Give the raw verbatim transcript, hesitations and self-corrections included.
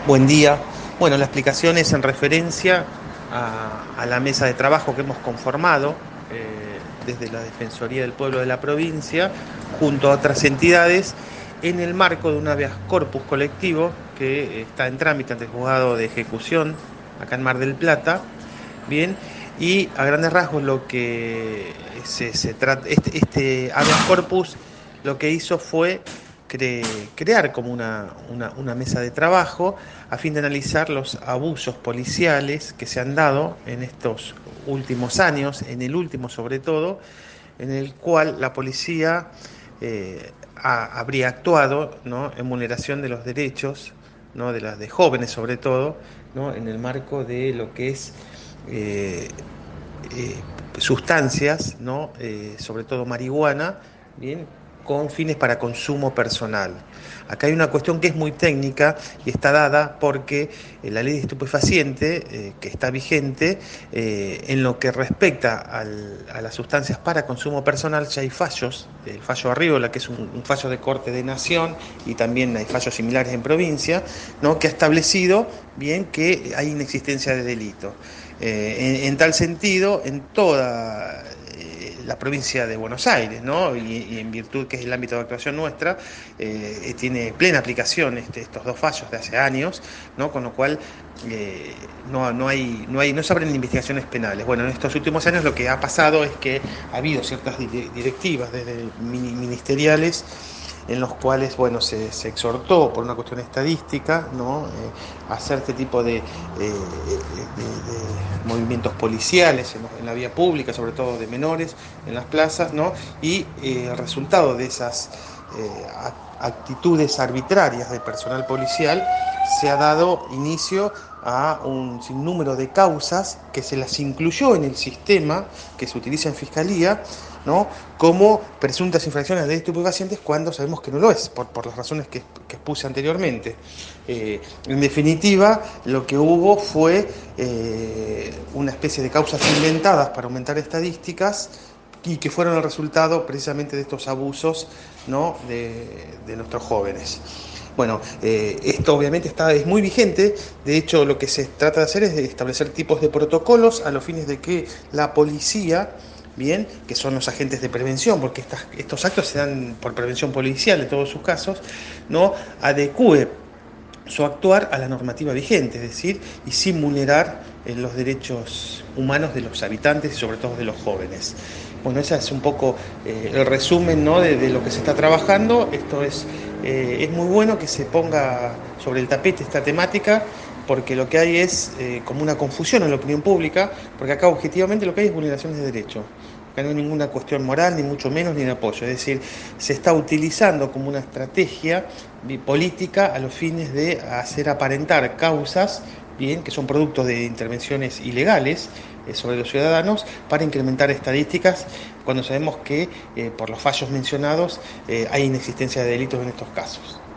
Buen día. Bueno, la explicación es en referencia a, a la mesa de trabajo que hemos conformado eh, desde la Defensoría del Pueblo de la provincia, junto a otras entidades, en el marco de un habeas corpus colectivo que está en trámite ante el juzgado de ejecución acá en Mar del Plata. Bien, y a grandes rasgos lo que se, se trata, este, este habeas corpus lo que hizo fue cre- crear como una, una, una mesa de trabajo a fin de analizar los abusos policiales que se han dado en estos últimos años, en el último sobre todo, en el cual la policía eh, ha- habría actuado, ¿no?, en vulneración de los derechos, ¿no?, de las de jóvenes sobre todo, ¿no?, en el marco de lo que es eh, eh, sustancias, ¿no?, eh, sobre todo marihuana, bien, con fines para consumo personal. Acá hay una cuestión que es muy técnica y está dada porque eh, la ley de estupefaciente, eh, que está vigente, eh, en lo que respecta al, a las sustancias para consumo personal, ya hay fallos, el fallo Arriola, que es un, un fallo de corte de nación, y también hay fallos similares en provincia, ¿no?, que ha establecido bien que hay inexistencia de delito. Eh, en, en, tal sentido, en toda eh, la provincia de Buenos Aires, ¿no?, y, y, en virtud que es el ámbito de actuación nuestra, eh, tiene plena aplicación este, estos dos fallos de hace años, ¿no?, con lo cual eh, no, no, hay, no, hay, no se abren investigaciones penales. Bueno, en estos últimos años lo que ha pasado es que ha habido ciertas directivas desde ministeriales en los cuales, bueno, se, se exhortó por una cuestión estadística, ¿no?, eh, a hacer este tipo de, eh, de, de, de movimientos policiales en, en, la vía pública, sobre todo de menores, en las plazas, ¿no? Y eh, el resultado de esas eh, actitudes arbitrarias del personal policial se ha dado inicio a un sinnúmero de causas que se las incluyó en el sistema que se utiliza en Fiscalía, ¿no?, como presuntas infracciones de estupefacientes, cuando sabemos que no lo es, por, por las razones que, que expuse anteriormente. Eh, en definitiva, lo que hubo fue eh, una especie de causas inventadas para aumentar estadísticas y que fueron el resultado precisamente de estos abusos, ¿no?, de, de nuestros jóvenes. Bueno, eh, esto obviamente está, es muy vigente. De hecho, lo que se trata de hacer es de establecer tipos de protocolos a los fines de que la policía, bien, que son los agentes de prevención, porque estas, estos actos se dan por prevención policial en todos sus casos, no adecue su actuar a la normativa vigente, es decir, y sin vulnerar eh, los derechos humanos de los habitantes y sobre todo de los jóvenes. Bueno, ese es un poco eh, el resumen, ¿no?, de, de lo que se está trabajando. Esto es, eh, es muy bueno que se ponga sobre el tapete esta temática, porque lo que hay es eh, como una confusión en la opinión pública, porque acá objetivamente lo que hay es vulneraciones de derechos. Acá no hay ninguna cuestión moral, ni mucho menos, ni de apoyo. Es decir, se está utilizando como una estrategia política a los fines de hacer aparentar causas, bien, que son productos de intervenciones ilegales eh, sobre los ciudadanos, para incrementar estadísticas, cuando sabemos que eh, por los fallos mencionados eh, hay inexistencia de delitos en estos casos.